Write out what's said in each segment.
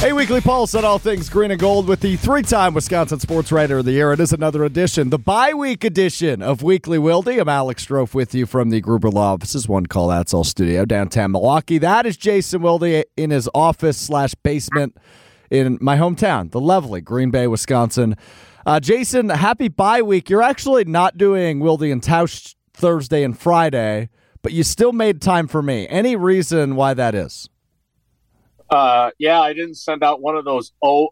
Hey, Weekly Pulse on all things green and gold with the three-time Wisconsin Sports Writer of the Year. It is another edition, the bye-week edition of Weekly Wildy. I'm Alex Strofe with you from the Gruber Law Offices, One Call That's All studio, downtown Milwaukee. That is Jason Wildy in his office/basement in my hometown, the lovely Green Bay, Wisconsin. Jason, happy bye week. You're actually not doing Wildy and Tausch Thursday and Friday, but you still made time for me. Any reason why that is? Yeah, I didn't send out one of those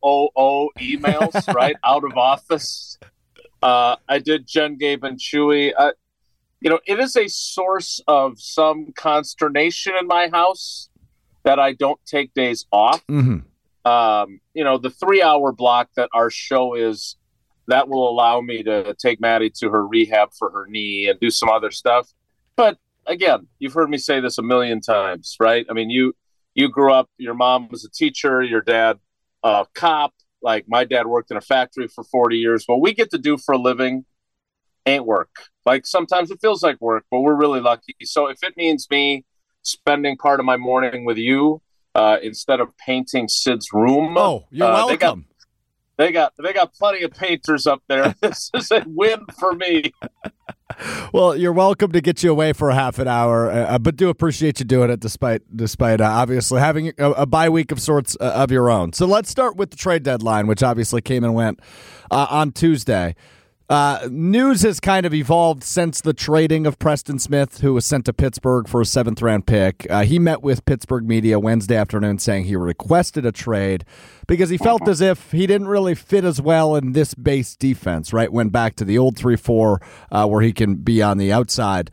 emails, right? Out of office. I did Jen, Gabe, and Chewy. It is a source of some consternation in my house that I don't take days off. Mm-hmm. The 3-hour block that our show is, that will allow me to take Maddie to her rehab for her knee and do some other stuff. But again, you've heard me say this a million times, right? I mean, you grew up, your mom was a teacher, your dad a cop. Like my dad worked in a factory for 40 years. What we get to do for a living ain't work. Like sometimes it feels like work, but we're really lucky. So if it means me spending part of my morning with you instead of painting Sid's room. Oh, you're welcome. They got plenty of painters up there. This is a win for me. Well, you're welcome to get you away for a half an hour, but do appreciate you doing it despite obviously having a bye week of sorts of your own. So let's start with the trade deadline, which obviously came and went on Tuesday. News has kind of evolved since the trading of Preston Smith, who was sent to Pittsburgh for a 7th-round pick. He met with Pittsburgh media Wednesday afternoon saying he requested a trade because he felt as if he didn't really fit as well in this base defense, right? Went back to the old 3-4 where he can be on the outside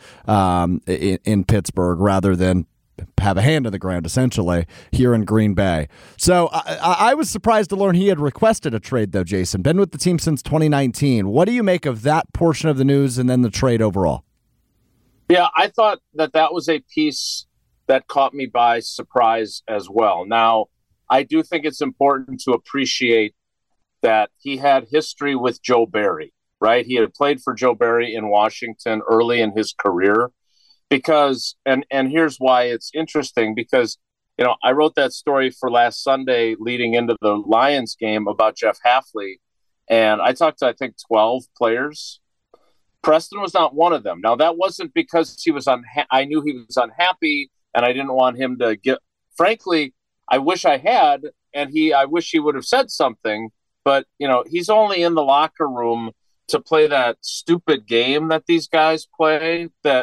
in Pittsburgh rather than have a hand in the ground, essentially, here in Green Bay. So I was surprised to learn he had requested a trade, though, Jason. Been with the team since 2019. What do you make of that portion of the news and then the trade overall? Yeah, I thought that was a piece that caught me by surprise as well. Now, I do think it's important to appreciate that he had history with Joe Barry, right? He had played for Joe Barry in Washington early in his career. Because, and here's why it's interesting, because, I wrote that story for last Sunday leading into the Lions game about Jeff Hafley, and I talked to, I think, 12 players. Preston was not one of them. Now, that wasn't because he was I knew he was unhappy, and I didn't want him to get, frankly, I wish I had, and I wish he would have said something, but, he's only in the locker room to play that stupid game that these guys play, that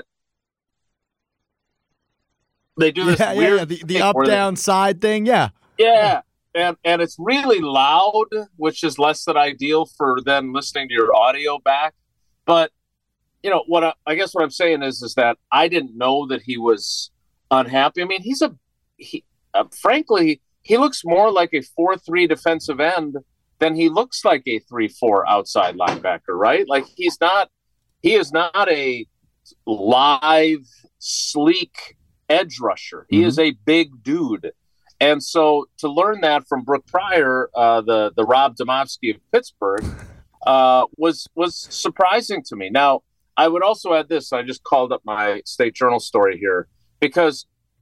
they do this weird the up-down side thing, yeah. Yeah, and it's really loud, which is less than ideal for then listening to your audio back. But, what I'm saying is that I didn't know that he was unhappy. I mean, frankly, he looks more like a 4-3 defensive end than he looks like a 3-4 outside linebacker, right? Like he is not a live, sleek edge rusher. He is a big dude. And so to learn that from Brooke Pryor, the Rob Domofsky of Pittsburgh, was surprising to me. Now, I would also add this. I just called up my State Journal story here because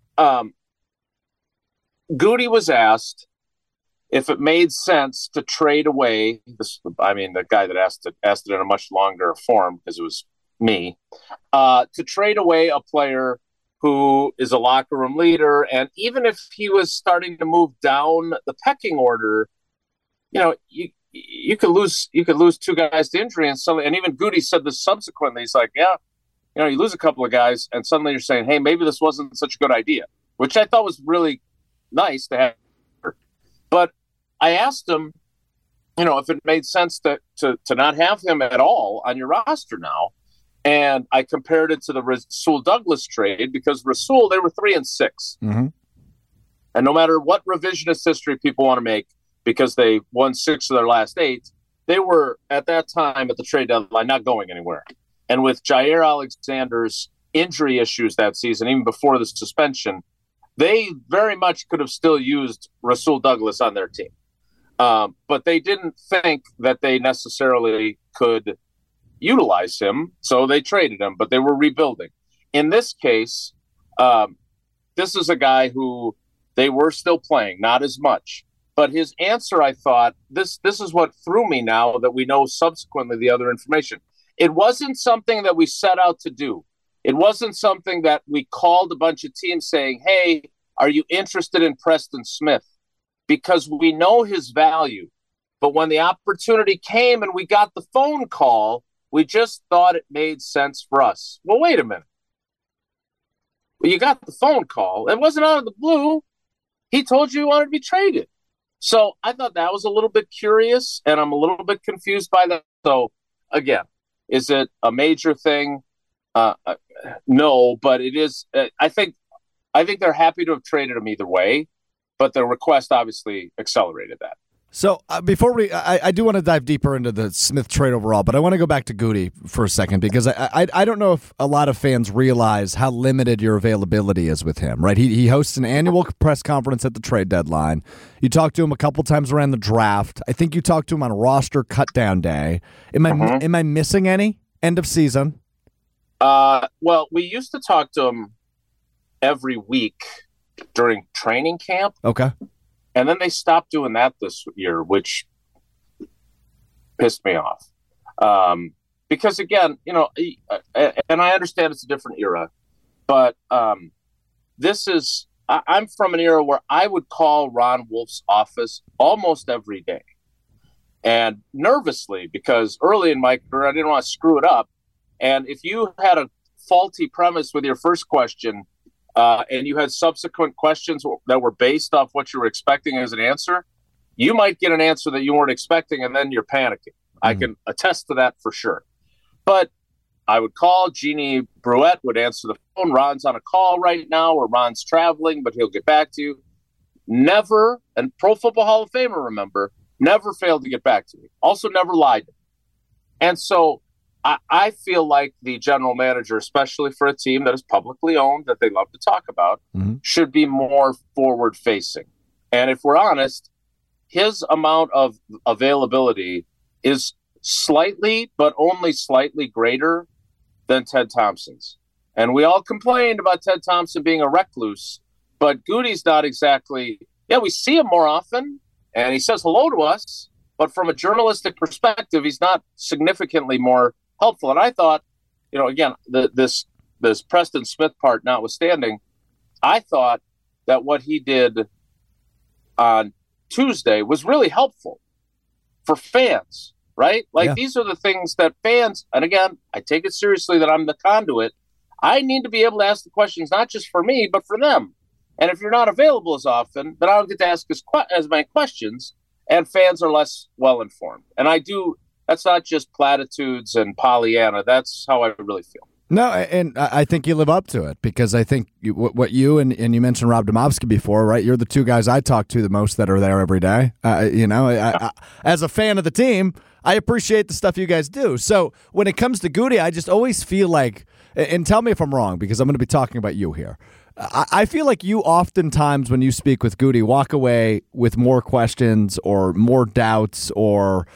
Goody was asked if it made sense to trade away the guy that asked it in a much longer form because it was me, to trade away a player who is a locker room leader. And even if he was starting to move down the pecking order, you could lose 2 guys to injury. And even Goody said this subsequently. He's like, yeah, you lose a couple of guys and suddenly you're saying, hey, maybe this wasn't such a good idea, which I thought was really nice to have. But I asked him, if it made sense to not have him at all on your roster now. And I compared it to the Rasul Douglas trade because Rasul, they were 3-6. Mm-hmm. And no matter what revisionist history people want to make, because they won 6 of their last 8, they were at that time at the trade deadline not going anywhere. And with Jair Alexander's injury issues that season, even before the suspension, they very much could have still used Rasul Douglas on their team. But they didn't think that they necessarily could utilize him, so they traded him, but they were rebuilding. In this case, this is a guy who they were still playing, not as much. But his answer, I thought, this is what threw me now that we know subsequently the other information. It wasn't something that we set out to do. It wasn't something that we called a bunch of teams saying, hey, are you interested in Preston Smith? Because we know his value. But when the opportunity came and we got the phone call, we just thought it made sense for us. Well, wait a minute. Well, you got the phone call. It wasn't out of the blue. He told you he wanted to be traded. So I thought that was a little bit curious, and I'm a little bit confused by that. So, again, is it a major thing? No, but it is. I think they're happy to have traded him either way, but the request obviously accelerated that. So before I do want to dive deeper into the Smith trade overall, but I want to go back to Goody for a second because I don't know if a lot of fans realize how limited your availability is with him, right? He hosts an annual press conference at the trade deadline. You talked to him a couple times around the draft. I think you talked to him on a roster cut down day. Am I missing any end of season? Well, we used to talk to him every week during training camp. Okay. And then they stopped doing that this year, which pissed me off. Because, again, and I understand it's a different era, but I'm from an era where I would call Ron Wolf's office almost every day. And nervously, because early in my career, I didn't want to screw it up. And if you had a faulty premise with your first question, and you had subsequent questions that were based off what you were expecting as an answer, you might get an answer that you weren't expecting, and then you're panicking. I can attest to that for sure. But I would call. Jeannie Bruette would answer the phone. Ron's on a call right now, or Ron's traveling, but he'll get back to you. Never, and Pro Football Hall of Famer, remember, never failed to get back to me. Also never lied. And so I feel like the general manager, especially for a team that is publicly owned, that they love to talk about, should be more forward-facing. And if we're honest, his amount of availability is slightly, but only slightly greater than Ted Thompson's. And we all complained about Ted Thompson being a recluse, but Goody's not exactly – we see him more often, and he says hello to us, but from a journalistic perspective, he's not significantly more – helpful. And I thought, again, this Preston Smith part notwithstanding, I thought that what he did on Tuesday was really helpful for fans, right? These are the things that fans, and again, I take it seriously that I'm the conduit. I need to be able to ask the questions, not just for me, but for them. And if you're not available as often, then I don't get to ask as many questions, and fans are less well-informed. And that's not just platitudes and Pollyanna. That's how I really feel. No, and I think you live up to it because I think what you and you mentioned Rob Demovsky before, right? You're the two guys I talk to the most that are there every day. I, as a fan of the team, I appreciate the stuff you guys do. So when it comes to Goody, I just always feel like, and tell me if I'm wrong because I'm going to be talking about you here. I feel like you oftentimes, when you speak with Goody, walk away with more questions or more doubts or,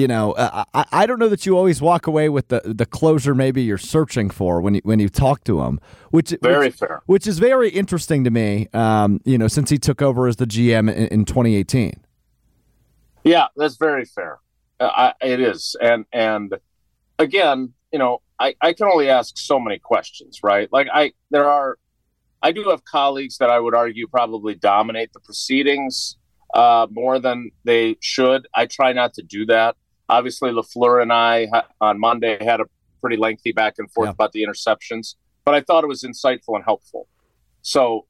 I don't know that you always walk away with the closure maybe you're searching for when you talk to him, which fair. Which is very interesting to me, since he took over as the GM in 2018. Yeah, that's very fair. It is. And again, I can only ask so many questions, right? I do have colleagues that I would argue probably dominate the proceedings more than they should. I try not to do that. Obviously, LaFleur and I on Monday had a pretty lengthy back and forth about the interceptions, but I thought it was insightful and helpful. So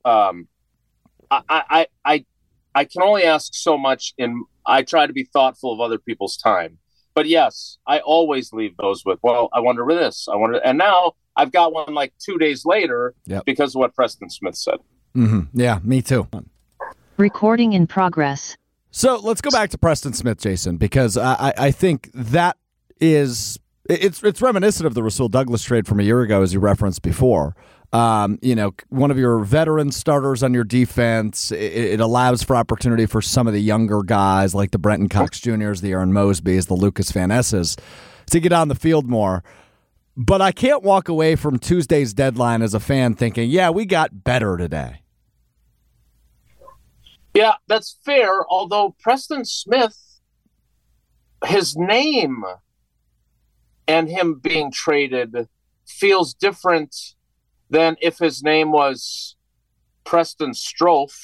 I can only ask so much, I try to be thoughtful of other people's time. But yes, I always leave those with, well, I wonder with this. And now I've got one 2 days later because of what Preston Smith said. Mm-hmm. Yeah, me too. Recording in progress. So let's go back to Preston Smith, Jason, because I think that it's reminiscent of the Rasul Douglas trade from a year ago, as you referenced before. One of your veteran starters on your defense, it allows for opportunity for some of the younger guys like the Brenton Cox Jr.'s, the Aaron Mosby's, the Lucas Van Nesses to get on the field more. But I can't walk away from Tuesday's deadline as a fan thinking, we got better today. Yeah, that's fair. Although Preston Smith, his name and him being traded feels different than if his name was Preston Strofe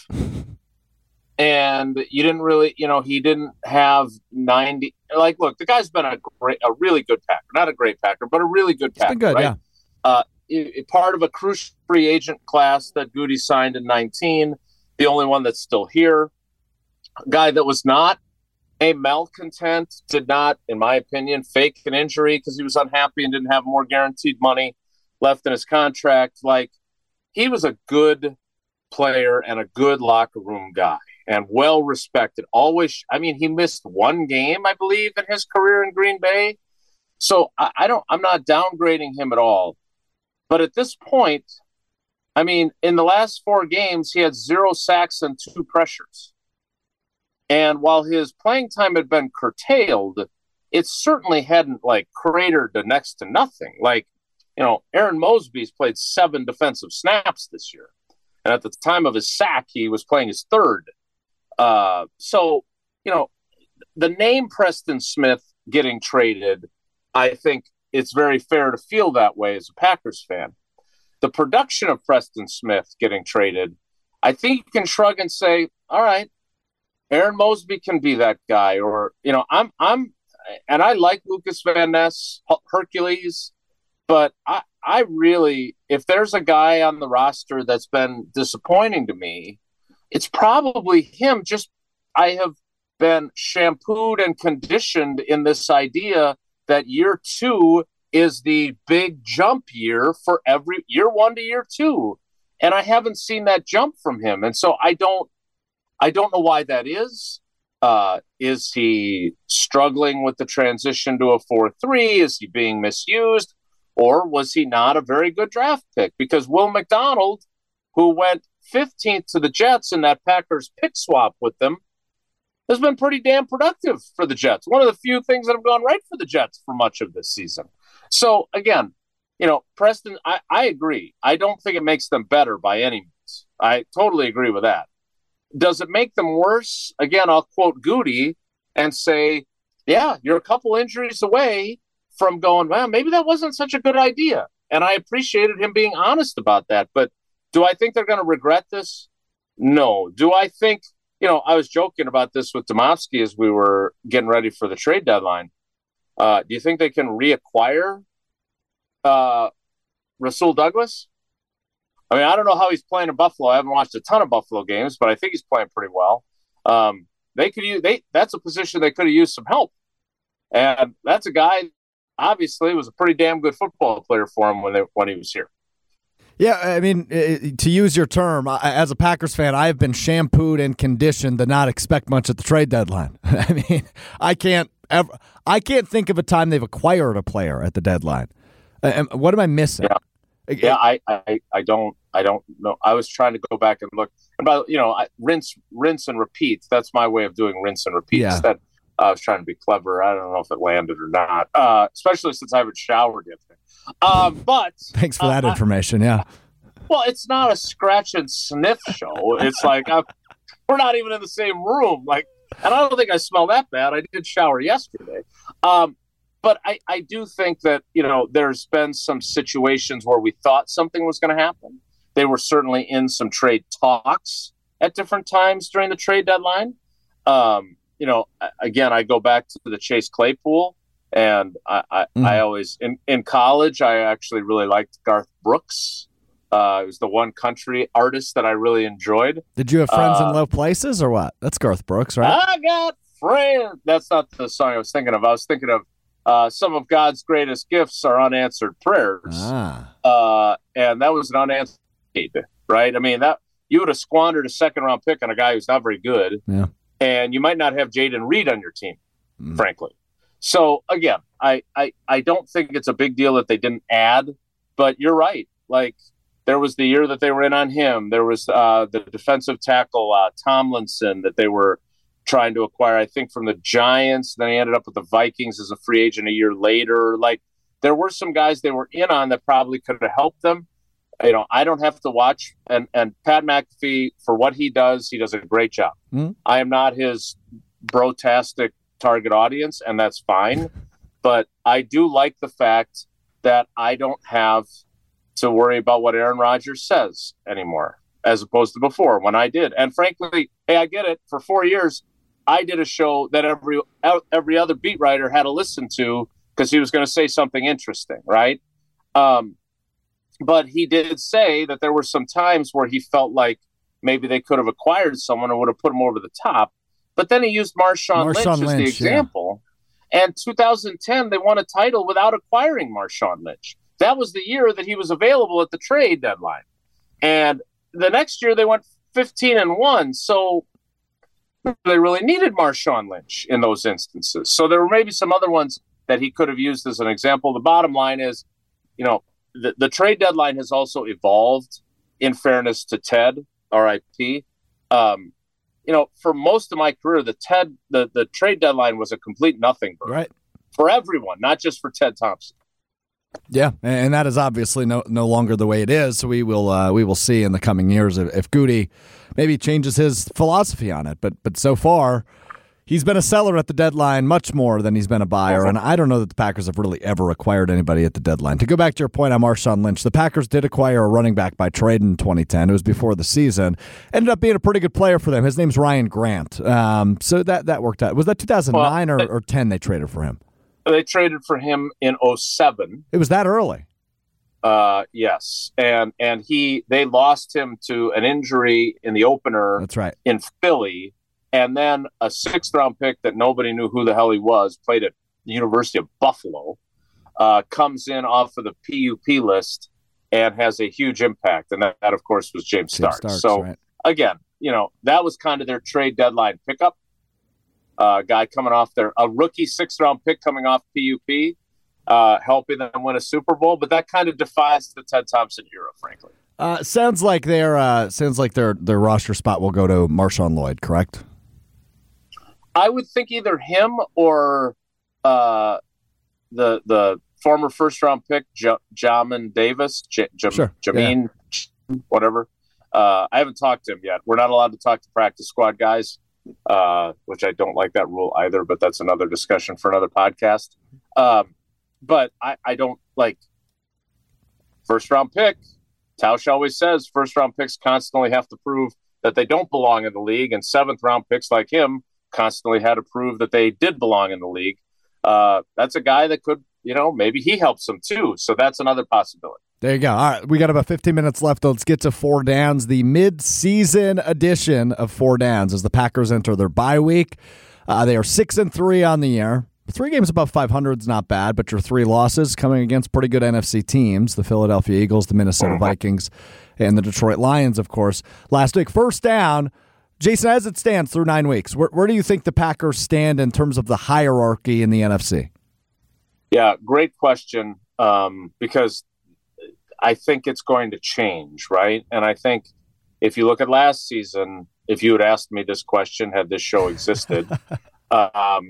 and you didn't really, he didn't have 90. Like, look, the guy's been a really good Packer, not a great Packer, but a really good Packer. It's been good, right? Yeah. Part of a crucial free agent class that Goody signed in 19, the only one that's still here. A guy that was not a malcontent, did not, in my opinion, fake an injury because he was unhappy and didn't have more guaranteed money left in his contract. Like, he was a good player and a good locker room guy and well respected. Always, he missed one game, I believe, in his career in Green Bay. So I'm not downgrading him at all. But at this point, in the last 4 games, he had 0 sacks and 2 pressures. And while his playing time had been curtailed, it certainly hadn't cratered to next to nothing. Aaron Mosby's played 7 defensive snaps this year. And at the time of his sack, he was playing his 3rd. So, the name Preston Smith getting traded, I think it's very fair to feel that way as a Packers fan. The production of Preston Smith getting traded, I think you can shrug and say, all right, Aaron Mosby can be that guy. Or, and I like Lucas Van Ness, Hercules, but I really, if there's a guy on the roster that's been disappointing to me, it's probably him. I have been shampooed and conditioned in this idea that year 2 is the big jump year for every year 1 to year 2. And I haven't seen that jump from him. And so I don't know why that is. Is he struggling with the transition to a 4-3? Is he being misused? Or was he not a very good draft pick? Because Will McDonald, who went 15th to the Jets in that Packers pick swap with them, has been pretty damn productive for the Jets. One of the few things that have gone right for the Jets for much of this season. So, again, Preston, I agree. I don't think it makes them better by any means. I totally agree with that. Does it make them worse? Again, I'll quote Goody and say, yeah, you're a couple injuries away from going, well, maybe that wasn't such a good idea. And I appreciated him being honest about that. But do I think they're going to regret this? No. Do I think, I was joking about this with Domofsky as we were getting ready for the trade deadline. Do you think they can reacquire Rasul Douglas? I don't know how he's playing in Buffalo. I haven't watched a ton of Buffalo games, but I think he's playing pretty well. That's a position they could have used some help. And that's a guy, obviously, was a pretty damn good football player for him when he was here. Yeah, to use your term, as a Packers fan, I have been shampooed and conditioned to not expect much at the trade deadline. I can't think of a time they've acquired a player at the deadline. What am I missing? Yeah, I don't know. I was trying to go back and look. About rinse and repeat. That's my way of doing rinse and repeat. Yeah. That I was trying to be clever. I don't know if it landed or not. Especially since I haven't showered yet. But thanks for that information. Yeah. Well, it's not a scratch and sniff show. It's like we're not even in the same room. And I don't think I smell that bad. I did shower yesterday. But I do think that, there's been some situations where we thought something was going to happen. They were certainly in some trade talks at different times during the trade deadline. Again, I go back to the Chase Claypool. And I always, in college, I actually really liked Garth Brooks. It was the one country artist that I really enjoyed. Did you have friends in low places or what? That's Garth Brooks, right? I got friends. That's not the song I was thinking of. I was thinking of some of God's greatest gifts are unanswered prayers. And that was an unanswered need, right? That you would have squandered a second-round pick on a guy who's not very good. Yeah. And you might not have Jaden Reed on your team, frankly. So, again, I don't think it's a big deal that they didn't add, but you're right. There was the year that they were in on him. There was the defensive tackle, Tomlinson, that they were trying to acquire, I think, from the Giants. Then he ended up with the Vikings as a free agent a year later. There were some guys they were in on that probably could have helped them. I don't have to watch. And Pat McAfee, for what he does a great job. Mm-hmm. I am not his brotastic target audience, and that's fine. But I do like the fact that I don't have to worry about what Aaron Rodgers says anymore, as opposed to before when I did. And frankly, hey, I get it. For 4 years, I did a show that every other beat writer had to listen to because he was going to say something interesting, right? But he did say that there were some times where he felt like maybe they could have acquired someone or would have put him over the top. But then he used Marshawn Lynch as the example. Yeah. And 2010, they won a title without acquiring Marshawn Lynch. That was the year that he was available at the trade deadline. And the next year, they went 15-1. So they really needed Marshawn Lynch in those instances. So there were maybe some other ones that he could have used as an example. The bottom line is, the trade deadline has also evolved, in fairness to Ted, RIP. For most of my career, the trade deadline was a complete nothing burger, right, for everyone, not just for Ted Thompson. Yeah, and that is obviously no longer the way it is. So we will see in the coming years if Goody maybe changes his philosophy on it. But so far, he's been a seller at the deadline much more than he's been a buyer, and I don't know that the Packers have really ever acquired anybody at the deadline. To go back to your point on Marshawn Lynch, the Packers did acquire a running back by trade in 2010. It was before the season. Ended up being a pretty good player for them. His name's Ryan Grant. So that worked out. Was that 2009 or 10 they traded for him? They traded for him in 2007. It was that early. Yes, and they lost him to an injury in the opener. That's right. In Philly. And then a 6th-round pick that nobody knew who the hell he was, played at the University of Buffalo, comes in off of the PUP list and has a huge impact. And that of course, was James Starks. So, right. Again, that was kind of their trade deadline pickup. Guy coming off a rookie 6th-round pick coming off PUP, helping them win a Super Bowl. But that kind of defies the Ted Thompson era, frankly. Sounds like their roster spot will go to Marshawn Lloyd, correct? I would think either him or the former 1st-round pick, Jamin Davis, Jamin, whatever. I haven't talked to him yet. We're not allowed to talk to practice squad guys, which I don't like that rule either, but that's another discussion for another podcast. But I don't like 1st-round pick. Tausch always says 1st-round picks constantly have to prove that they don't belong in the league, and 7th-round picks like him constantly had to prove that they did belong in the league. That's a guy that could, maybe he helps them too. So that's another possibility. There you go. All right, we got about 15 minutes left. Let's get to 4 Downs, the mid-season edition of 4 Downs as the Packers enter their bye week. They are 6-3 on the year. 3 games above 500 is not bad, but your 3 losses coming against pretty good NFC teams, the Philadelphia Eagles, the Minnesota Vikings, and the Detroit Lions, of course. Last week, 1st down. Jason, as it stands through 9 weeks, where do you think the Packers stand in terms of the hierarchy in the NFC? Yeah, great question, because I think it's going to change, right? And I think if you look at last season, if you had asked me this question had this show existed, toward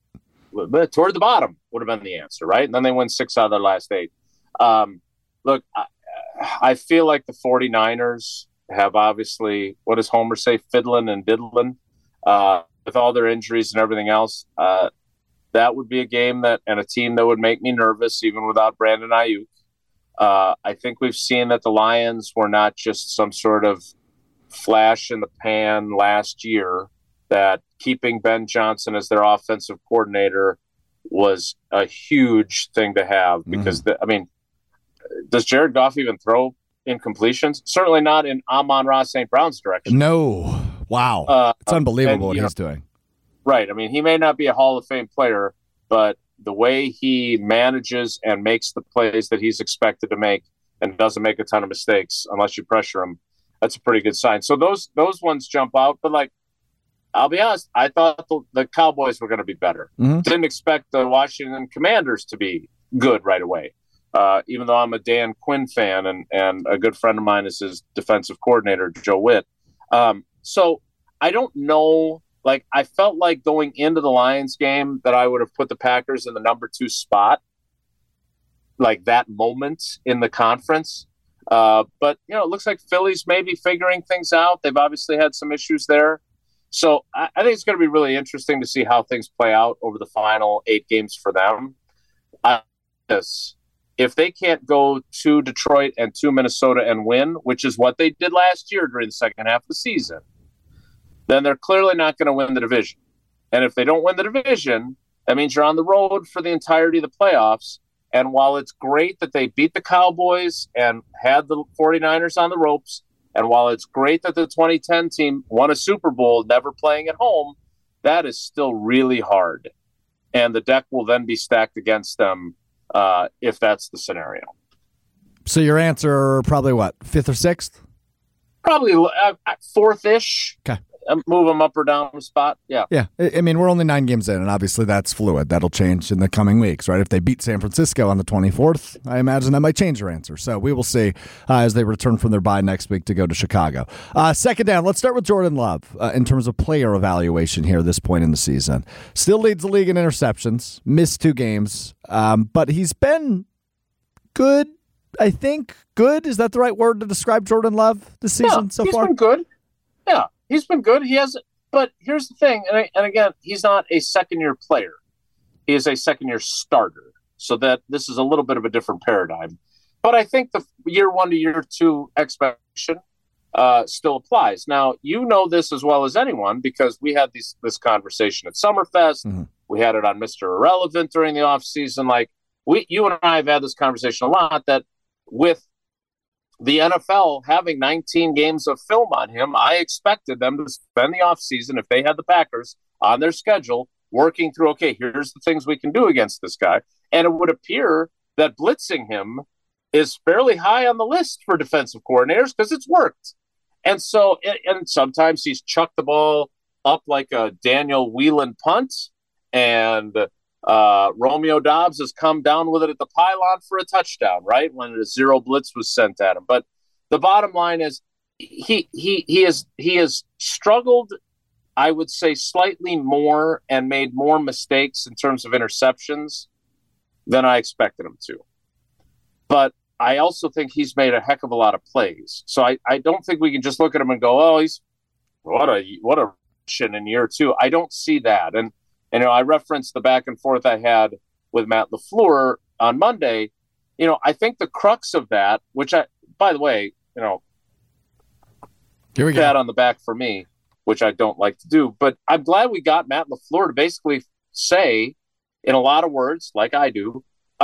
the bottom would have been the answer, right? And then they win 6 out of their last 8. Look, I feel like the 49ers have obviously, what does Homer say, fiddling and diddling with all their injuries and everything else. That would be a game and a team that would make me nervous even without Brandon Ayuk. I think we've seen that the Lions were not just some sort of flash in the pan last year, that keeping Ben Johnson as their offensive coordinator was a huge thing to have because, does Jared Goff even throw incompletions? Certainly not in Amon-Ra St. Brown's direction. No. Wow. It's unbelievable what he's doing. Right. He may not be a Hall of Fame player, but the way he manages and makes the plays that he's expected to make and doesn't make a ton of mistakes unless you pressure him, that's a pretty good sign. So those ones jump out. But, I'll be honest, I thought the Cowboys were going to be better. Didn't expect the Washington Commanders to be good right away. Even though I'm a Dan Quinn fan and a good friend of mine is his defensive coordinator, Joe Witt. So I don't know. I felt like going into the Lions game that I would have put the Packers in the number 2 spot, that moment in the conference. But, it looks like Philly's maybe figuring things out. They've obviously had some issues there. So I think it's going to be really interesting to see how things play out over the final 8 games for them. If they can't go to Detroit and to Minnesota and win, which is what they did last year during the second half of the season, then they're clearly not going to win the division. And if they don't win the division, that means you're on the road for the entirety of the playoffs. And while it's great that they beat the Cowboys and had the 49ers on the ropes, and while it's great that the 2010 team won a Super Bowl never playing at home, that is still really hard. And the deck will then be stacked against them if that's the scenario. So your answer, probably what, 5th or 6th? Probably 4th-ish. Okay. Move them up or down a spot. Yeah. Yeah. I mean, we're only 9 games in, and obviously that's fluid. That'll change in the coming weeks, right? If they beat San Francisco on the 24th, I imagine that might change your answer. So we will see as they return from their bye next week to go to Chicago. Second down, let's start with Jordan Love in terms of player evaluation here at this point in the season. Still leads the league in interceptions, missed 2 games, but he's been good, I think. Good? Is that the right word to describe Jordan Love this season so far? He's been good. Yeah. He's been good. He has, but here's the thing, and again, he's not a second-year player. He is a second-year starter, so that this is a little bit of a different paradigm. But I think the year 1 to year 2 expectation still applies. Now, you know this as well as anyone because we had this conversation at Summerfest. Mm-hmm. We had it on Mr. Irrelevant during the offseason. Like you and I have had this conversation a lot that with the NFL having 19 games of film on him, I expected them to spend the offseason, if they had the Packers on their schedule, working through, okay, here's the things we can do against this guy. And it would appear that blitzing him is fairly high on the list for defensive coordinators because it's worked. And so, and sometimes he's chucked the ball up like a Daniel Whelan punt, and Romeo Doubs has come down with it at the pylon for a touchdown, right? When a 0 blitz was sent at him. But the bottom line is he has struggled, I would say, slightly more and made more mistakes in terms of interceptions than I expected him to. But I also think he's made a heck of a lot of plays. So I don't think we can just look at him and go, oh, he's what a Russian in year 2. I don't see that. And I referenced the back and forth I had with Matt LaFleur on Monday. I think the crux of that, which by the way, here we go. Pat on the back for me, which I don't like to do, but I'm glad we got Matt LaFleur to basically say, in a lot of words, like I do,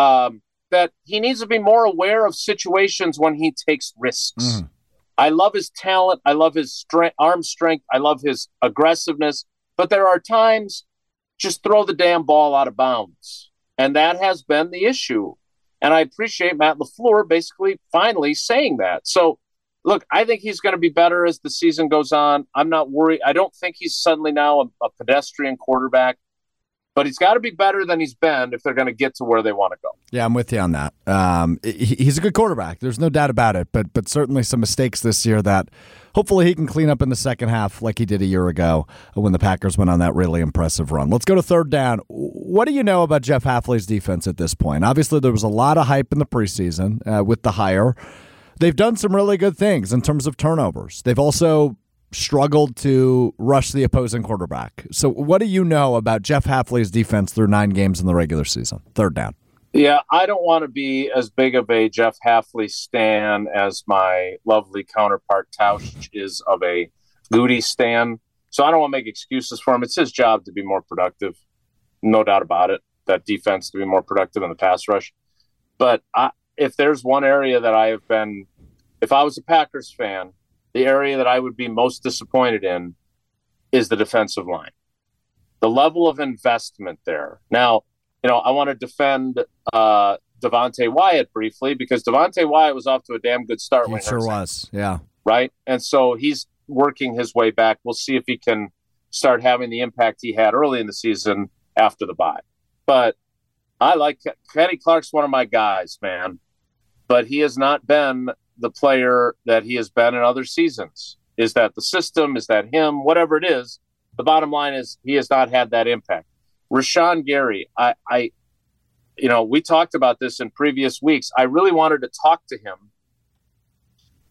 that he needs to be more aware of situations when he takes risks. Mm. I love his talent. I love his arm strength. I love his aggressiveness. But there are times just throw the damn ball out of bounds. And that has been the issue. And I appreciate Matt LaFleur basically finally saying that. So, look, I think he's going to be better as the season goes on. I'm not worried. I don't think he's suddenly now a pedestrian quarterback. But he's got to be better than he's been if they're going to get to where they want to go. Yeah, I'm with you on that. He's a good quarterback. There's no doubt about it. But certainly some mistakes this year that hopefully he can clean up in the second half like he did a year ago when the Packers went on that really impressive run. Let's go to third down. What do you know about Jeff Hafley's defense at this point? Obviously, there was a lot of hype in the preseason with the hire. They've done some really good things in terms of turnovers. They've also struggled to rush the opposing quarterback. So what do you know about Jeff Hafley's defense through 9 games in the regular season? Third down. Yeah, I don't want to be as big of a Jeff Hafley stan as my lovely counterpart Tausch is of a Goody stan. So I don't want to make excuses for him. It's his job to be more productive. No doubt about it. That defense to be more productive in the pass rush. But if there's one area that I have been, if I was a Packers fan, the area that I would be most disappointed in is the defensive line. The level of investment there. Now, I want to defend Devontae Wyatt briefly because Devontae Wyatt was off to a damn good start. He sure was, yeah. Right? And so he's working his way back. We'll see if he can start having the impact he had early in the season after the bye. But I like Kenny Clark's one of my guys, man. But he has not been the player that he has been in other seasons. Is that the system? Is that him? Whatever it is, the bottom line is he has not had that impact. Rashawn Gary, we talked about this in previous weeks. I really wanted to talk to him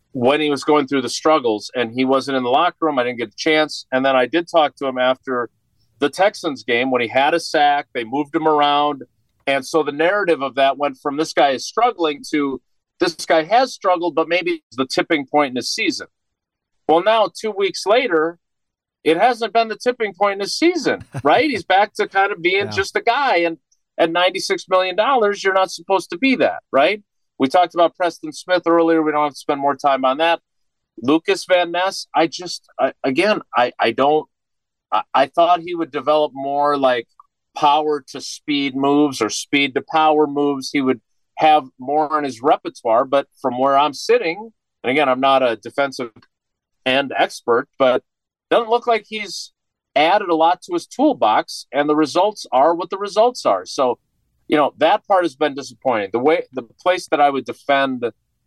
when he was going through the struggles, and he wasn't in the locker room. I didn't get a chance. And then I did talk to him after the Texans game when he had a sack. They moved him around. And so the narrative of that went from this guy is struggling to this guy has struggled, but maybe it's the tipping point in his season. Well, now 2 weeks later, it hasn't been the tipping point in his season, right? He's back to kind of being just a guy. And at $96 million, you're not supposed to be that, right? We talked about Preston Smith earlier. We don't have to spend more time on that. Lucas Van Ness, I thought he would develop more like power to speed moves or speed to power moves. He would have more in his repertoire, but from where I'm sitting, and again, I'm not a defensive end expert, but doesn't look like he's added a lot to his toolbox, and the results are what the results are. So, that part has been disappointing. The place that I would defend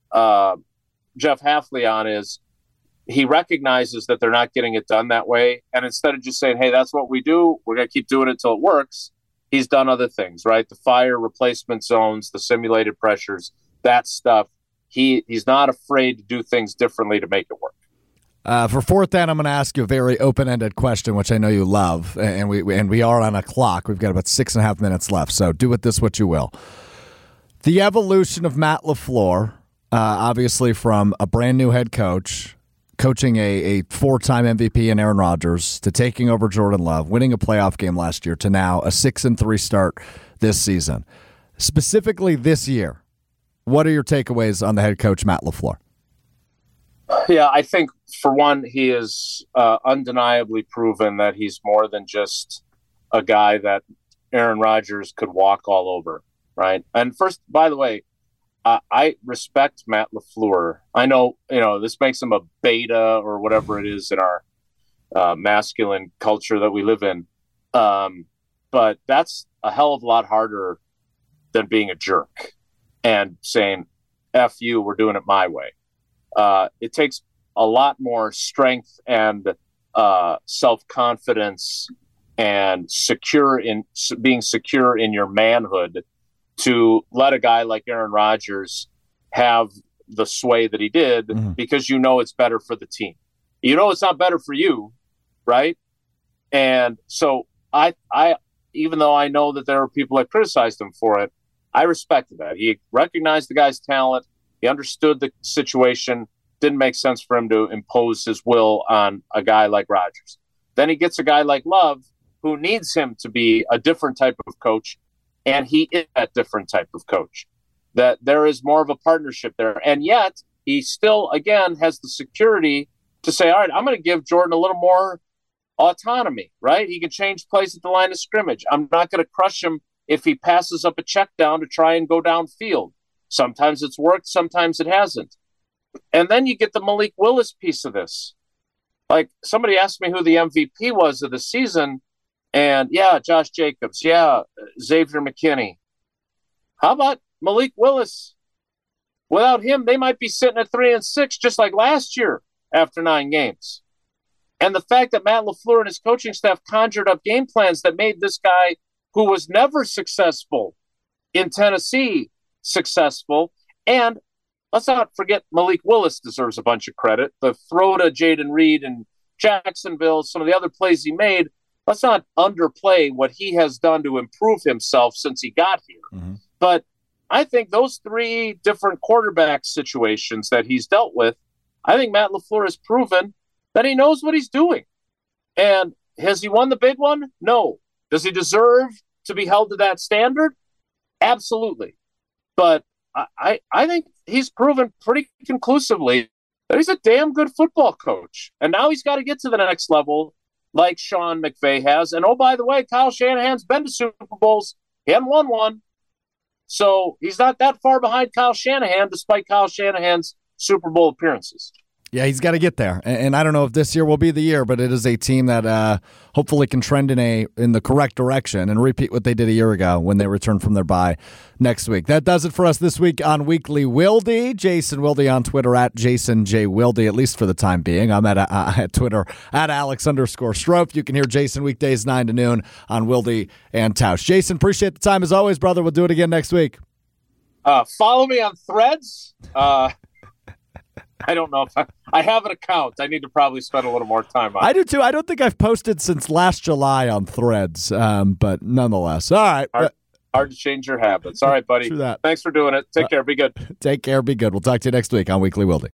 Jeff Hafley on is he recognizes that they're not getting it done that way. And instead of just saying, hey, that's what we do, we're going to keep doing it until it works, he's done other things, right? The fire replacement zones, the simulated pressures, that stuff. He's not afraid to do things differently to make it work. For fourth down, I'm going to ask you a very open-ended question, which I know you love, and we are on a clock. We've got about 6.5 minutes left, so do with this what you will. The evolution of Matt LaFleur, obviously from a brand-new head coach, coaching a four-time MVP in Aaron Rodgers, to taking over Jordan Love, winning a playoff game last year, to now a 6-3 start this season. Specifically this year, what are your takeaways on the head coach, Matt LaFleur? Yeah, I think, for one, he is undeniably proven that he's more than just a guy that Aaron Rodgers could walk all over, right? And first, by the way, I respect Matt LaFleur. I know, this makes him a beta or whatever it is in our masculine culture that we live in. But that's a hell of a lot harder than being a jerk and saying, F you, we're doing it my way. It takes a lot more strength and self-confidence and being secure in your manhood to let a guy like Aaron Rodgers have the sway that he did, because it's better for the team. It's not better for you, right? And so I even though I know that there are people that criticized him for it, I respected that. He recognized the guy's talent. He understood the situation. Didn't make sense for him to impose his will on a guy like Rodgers. Then he gets a guy like Love, who needs him to be a different type of coach, and he is that different type of coach. That there is more of a partnership there. And yet, he still, again, has the security to say, all right, I'm going to give Jordan a little more autonomy, right? He can change plays at the line of scrimmage. I'm not going to crush him if he passes up a check down to try and go downfield. Sometimes it's worked, sometimes it hasn't. And then you get the Malik Willis piece of this. Like, somebody asked me who the MVP was of the season, and Josh Jacobs, Xavier McKinney. How about Malik Willis? Without him, they might be sitting at 3-6, just like last year after 9 games. And the fact that Matt LaFleur and his coaching staff conjured up game plans that made this guy, who was never successful in Tennessee, successful. And let's not forget, Malik Willis deserves a bunch of credit. The throw to Jaden Reed and Jacksonville, some of the other plays he made, let's not underplay what he has done to improve himself since he got here. Mm-hmm. But I think those 3 different quarterback situations that he's dealt with, I think Matt LaFleur has proven that he knows what he's doing. And has he won the big one? No. Does he deserve to be held to that standard? Absolutely. But I think he's proven pretty conclusively that he's a damn good football coach. And now he's got to get to the next level like Sean McVay has. And, oh, by the way, Kyle Shanahan's been to Super Bowls. He hadn't won one. So he's not that far behind Kyle Shanahan, despite Kyle Shanahan's Super Bowl appearances. Yeah, he's got to get there. And I don't know if this year will be the year, but it is a team that hopefully can trend in the correct direction and repeat what they did a year ago when they return from their bye next week. That does it for us this week on Weekly Wildy. Jason Wildy on Twitter at JasonJWildy, at least for the time being. I'm at Twitter at Alex_Strofe. You can hear Jason weekdays 9 to noon on Wildy and Tausch. Jason, appreciate the time as always, brother. We'll do it again next week. Follow me on Threads. I don't know if I have an account. I need to probably spend a little more time on it. I do too. I don't think I've posted since last July on Threads, but nonetheless. All right. Hard to change your habits. All right, buddy. True that. Thanks for doing it. Take care. Be good. Take care. Be good. We'll talk to you next week on Weekly Wielding.